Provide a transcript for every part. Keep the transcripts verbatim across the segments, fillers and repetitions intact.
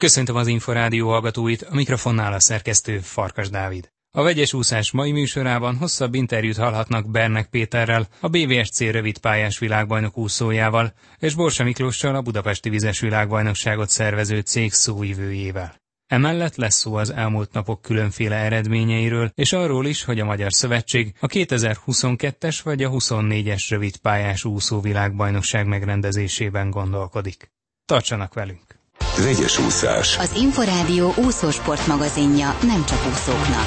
Köszöntöm az Inforádió hallgatóit, a mikrofonnál a szerkesztő Farkas Dávid. A vegyes úszás mai műsorában hosszabb interjút hallhatnak Bernek Péterrel, a bé vé es cé rövidpályás világbajnok úszójával, és Borsa Miklóssal, a budapesti vizes világbajnokságot szervező cég szóvivőjével. Emellett lesz szó az elmúlt napok különféle eredményeiről, és arról is, hogy a Magyar Szövetség a kétezer-huszonkettes vagy a huszonnégyes rövidpályás úszó világbajnokság megrendezésében gondolkodik. Tartsanak velünk! Vegyes úszás. Az Inforádió úszósport magazinja nem csak úszóknak.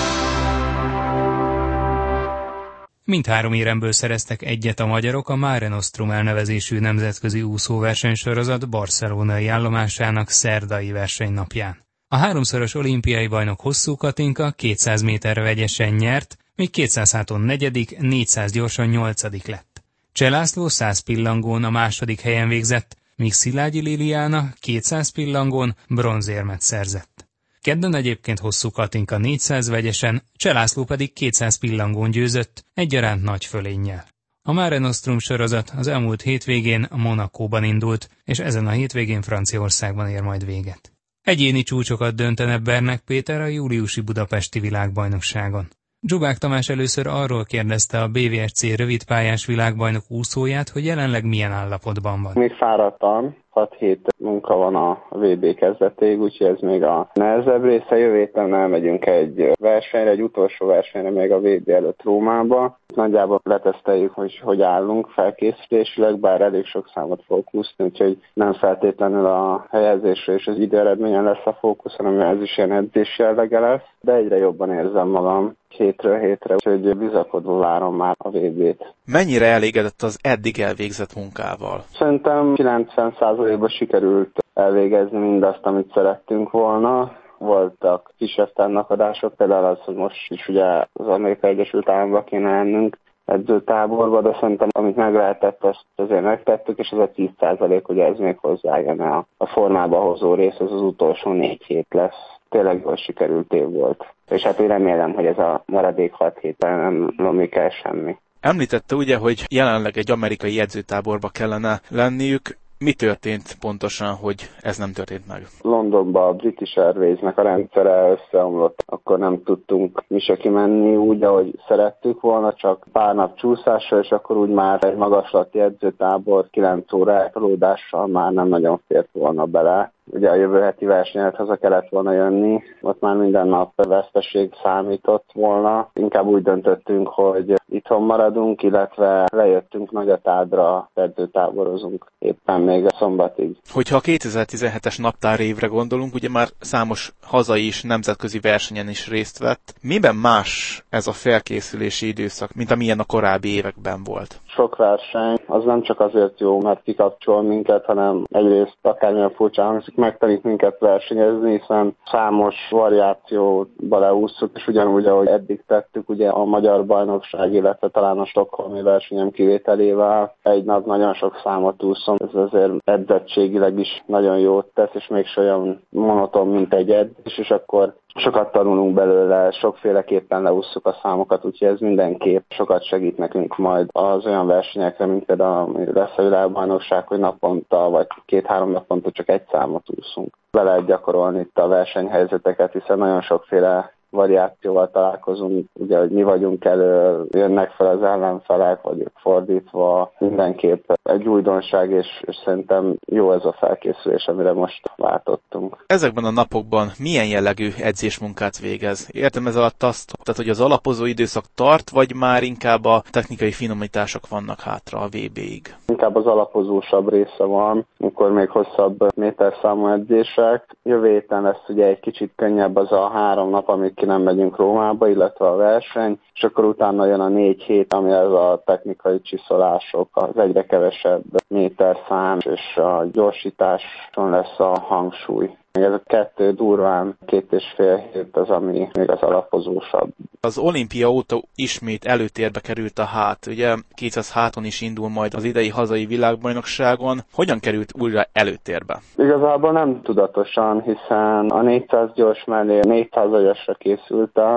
Mindhárom éremből szereztek egyet a magyarok a Mare Nostrum elnevezésű nemzetközi úszóversenysorozat barcelonai állomásának szerdai versenynapján. A háromszoros olimpiai bajnok Hosszú Katinka kétszáz méterre vegyesen nyert, míg kétszáz háton negyedik, négyszáz gyorsan nyolcadik lett. Cseh László száz pillangón a második helyen végzett, míg Szilágyi Liliana kétszáz pillangón bronzérmet szerzett. Kedden egyébként Hosszú Katinka négyszáz vegyesen, Cseh László pedig kétszáz pillangón győzött, egyaránt nagy fölénnyel. A Mare Nostrum sorozat az elmúlt hétvégén Monacóban indult, és ezen a hétvégén Franciaországban ér majd véget. Egyéni csúcsokat döntene Bernek Péter a júliusi budapesti világbajnokságon. Dzsubák Tamás először arról kérdezte a bé vé es cé rövidpályás világbajnok úszóját, hogy jelenleg milyen állapotban van. Még fáradtan, hat hét munka van a vé bé kezdetéig, úgyhogy ez még a nehezebb része. Jövő héten elmegyünk egy versenyre, egy utolsó versenyre még a vé bé előtt Rómába. Nagyjából leteszteljük, hogy hogy állunk felkészülésileg, bár elég sok számot fogok úszni, úgyhogy nem feltétlenül a helyezésre és az időeredményen lesz a fókusz, hanem ez is ilyen edzés jellege lesz. De egyre jobban érzem magam hétről hétre, úgyhogy bizakodva várom már a vé bét. Mennyire elégedett az eddig elvégzett munkával? Szerintem kilencven százalékban sikerült elvégezni mindazt, amit szerettünk volna. Voltak kisebb fennakadások, például az, hogy most is ugye az Amerikai Egyesült Államokba kéne lennünk edzőtáborba, de szerintem amit meg lehetett, azt azért megtettük, és ez a tíz százalék, ugye ez még hozzájönne a, a formába hozó rész, ez az utolsó négy hét lesz. Tényleg jól sikerült év volt. És hát én remélem, hogy ez a maradék hat héten nem lomlik el semmi. Említette ugye, hogy jelenleg egy amerikai edzőtáborba kellene lenniük. Mi történt pontosan, hogy ez nem történt meg? Londonban a British Airways-nek a rendszere összeomlott, akkor nem tudtunk mi se kimenni úgy, ahogy szerettük volna, csak pár nap csúszással, és akkor úgy már egy magaslati edzőtábor kilenc óra eltolódással már nem nagyon fért volna bele. Ugye a jövő heti versenyet haza kellett volna jönni, ott már minden nap veszteség számított volna. Inkább úgy döntöttünk, hogy itthon maradunk, illetve lejöttünk Nagyatádra, edzőtáborozunk éppen még a szombatig. Hogyha a kétezer-tizenhetes naptár évre gondolunk, ugye már számos hazai és nemzetközi versenyen is részt vett. Miben más ez a felkészülési időszak, mint amilyen a korábbi években volt? Sok verseny, az nem csak azért jó, mert kikapcsol minket, hanem egyrészt akármilyen furcsa hangzik, megtanít minket versenyezni, hiszen számos variációba leúsztuk, és ugyanúgy, ahogy eddig tettük, ugye a magyar bajnokság, illetve talán a stockholmi versenyem kivételével egy nap nagyon sok számot úszom, ez azért edzettségileg is nagyon jót tesz, és mégse olyan monoton, mint egy edzés, és akkor sokat tanulunk belőle, sokféleképpen leússzuk a számokat, úgyhogy ez mindenképp sokat segít nekünk majd az olyan versenyekre, mint például lesz a világbajnokság, hogy naponta vagy két-három naponta csak egy számot úszunk. Be lehet gyakorolni itt a versenyhelyzeteket, hiszen nagyon sokféle variációval találkozunk, ugye, hogy mi vagyunk elő, jönnek fel az ellenfelek, vagy fordítva, mindenképp egy újdonság, és, és szerintem jó ez a felkészülés, amire most váltottunk. Ezekben a napokban milyen jellegű edzésmunkát végez? Értem ez alatt azt, tehát, hogy az alapozó időszak tart, vagy már inkább a technikai finomítások vannak hátra a vé béig? Inkább az alapozósabb része van, amikor még hosszabb méterszámú edzések. Jövő héten lesz ugye egy kicsit könnyebb az a három nap, amíg ki nem megyünk Rómába, illetve a verseny, és akkor utána jön a négy hét, ami ez a technikai csiszolások, az egyre kevesebb méterszám, és a gyorsításon lesz a hangsúly. Ez a kettő durván két és fél hét az, ami még az alapozósabb. Az olimpia óta ismét előtérbe került a hát. Ugye kétszáz háton is indul majd az idei hazai világbajnokságon. Hogyan került újra előtérbe? Igazából nem tudatosan, hiszen a négyszáz gyors mellé négyszáz agyasra készültem,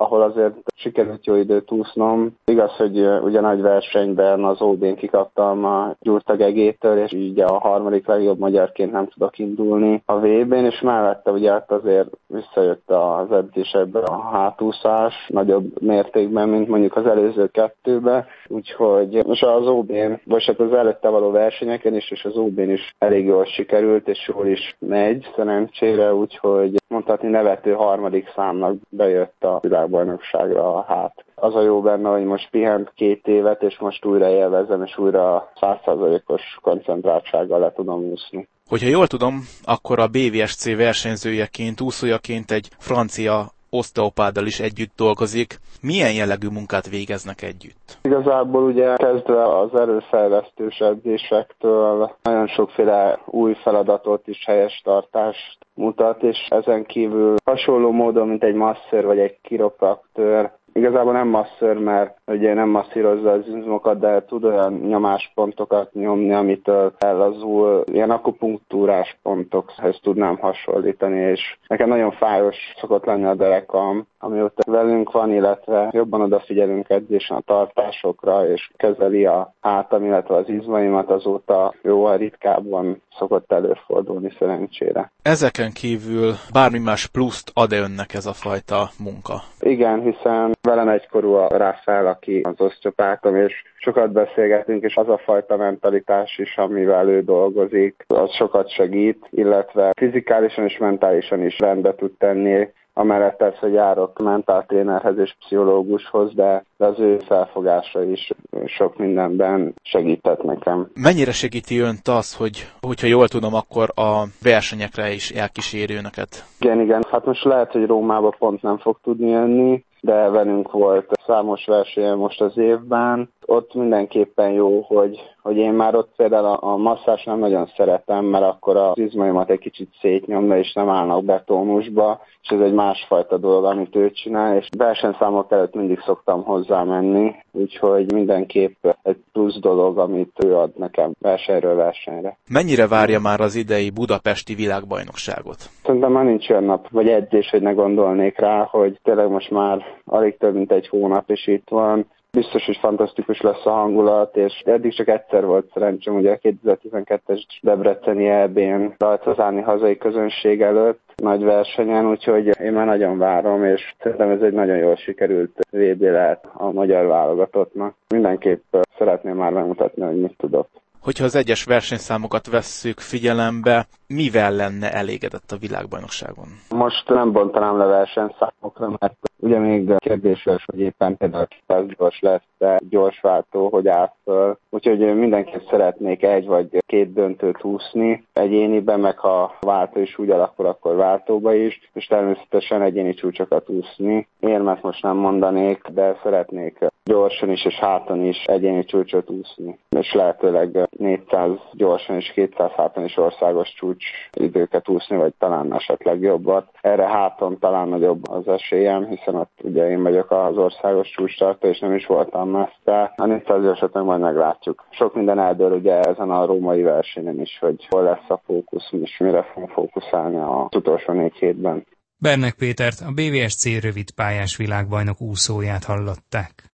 ahol azért sikerült jó időt úsznom. Igaz, hogy ugye nagy versenyben az ó bén kikaptam a Gyurta-Gegétől, és így a harmadik legjobb magyarként nem tudok indulni a vé bén, és mellette ugye hát azért visszajött az edzésekbe a hátúszás nagyobb mértékben, mint mondjuk az előző kettőbe, úgyhogy most az ó bén, vagy hát az előtte való versenyeken is, és az ó bén is elég jól sikerült, és jól is megy szerencsére, úgyhogy mondhatni nevető harmadik számnak bejött a világbajnokságra a hát. Az a jó benne, hogy most pihent két évet, és most újra élvezem, és újra száz százalékos koncentráltsággal le tudom úszni. Hogyha jól tudom, akkor a bé vé es cé versenyzőjeként, úszójaként egy francia oszteopáddal is együtt dolgozik. Milyen jellegű munkát végeznek együtt? Igazából ugye kezdve az erőfejlesztős edzésektől nagyon sokféle új feladatot és helyes tartást mutat, és ezen kívül hasonló módon, mint egy masször vagy egy kiropraktőr, igazából nem masször, mert ugye nem masszírozza az izmokat, de tud olyan nyomáspontokat nyomni, amitől ellazul. Ilyen akupunktúrás pontokhoz tudnám hasonlítani, és nekem nagyon fájos szokott lenni a derekam, amióta velünk van, illetve jobban odafigyelünk edzésen a tartásokra, és kezeli a hátam, illetve az izmaimat, azóta jóval ritkábban szokott előfordulni szerencsére. Ezeken kívül bármi más pluszt ad-e önnek ez a fajta munka? Igen, hiszen velem egykorú a Rafael, aki az osztopátom, és sokat beszélgetünk, és az a fajta mentalitás is, amivel ő dolgozik, az sokat segít, illetve fizikálisan és mentálisan is rendbe tud tenni. Amellett persze, hogy járok mentáltrénerhez és pszichológushoz, de az ő felfogása is sok mindenben segített nekem. Mennyire segíti önt az, hogy, hogyha jól tudom, akkor a versenyekre is elkíséri önöket? Igen, igen. Hát most lehet, hogy Rómába pont nem fog tudni jönni, de velünk volt számos versenyen most az évben. Ott mindenképpen jó, hogy, hogy én már ott például a, a masszás nem nagyon szeretem, mert akkor az izmaimat egy kicsit szétnyomna, és nem állnak be tónusba, és ez egy másfajta dolog, amit ő csinál, és versenyszámok előtt mindig szoktam hozzá menni, úgyhogy mindenképp egy plusz dolog, amit ő ad nekem versenyről versenyre. Mennyire várja már az idei budapesti világbajnokságot? Szerintem már nincs olyan nap, vagy edzés, hogy ne gondolnék rá, hogy tényleg most már alig több mint egy hónap is itt van. Biztos, hogy fantasztikus lesz a hangulat, és eddig csak egyszer volt szerencsém, ugye a kétezer-tizenkettes Debreceni é bén rajtozálni hazai közönség előtt nagy versenyen, úgyhogy én már nagyon várom, és szerintem ez egy nagyon jól sikerült vé bé lehet a magyar válogatottnak. Mindenképp szeretném már megmutatni, hogy mit tudok. Hogyha az egyes versenyszámokat vesszük figyelembe, mivel lenne elégedett a világbajnokságon? Most nem bontanám le versenyszámokra, mert ugye még kérdéses, hogy éppen például száz gyors lesz, de gyorsváltó, hogy áll föl. Úgyhogy mindenképp szeretnék egy vagy két döntőt úszni egyéniben, meg ha váltó is úgy alakul, akkor váltóba is, és természetesen egyéni csúcsokat úszni. Érmet most nem mondanék, de szeretnék gyorsan is és háton is egyéni csúcsot úszni. És lehetőleg négyszáz gyorsan és kétszáz háton is országos csúcs időket úszni, vagy talán esetleg jobbat. Erre háton talán nagyobb az esélyem, hiszen ott ugye én vagyok az országos csúcstartó, és nem is voltam messze. A négyszáz gyorsat meg majd meglátjuk. Sok minden eldől ugye ezen a római versenyen is, hogy hol lesz a fókusz, és mire fogunk fókuszálni az utolsó négy hétben. Bernek Pétert, a bé vé es cé rövid pályás világbajnok úszóját hallották.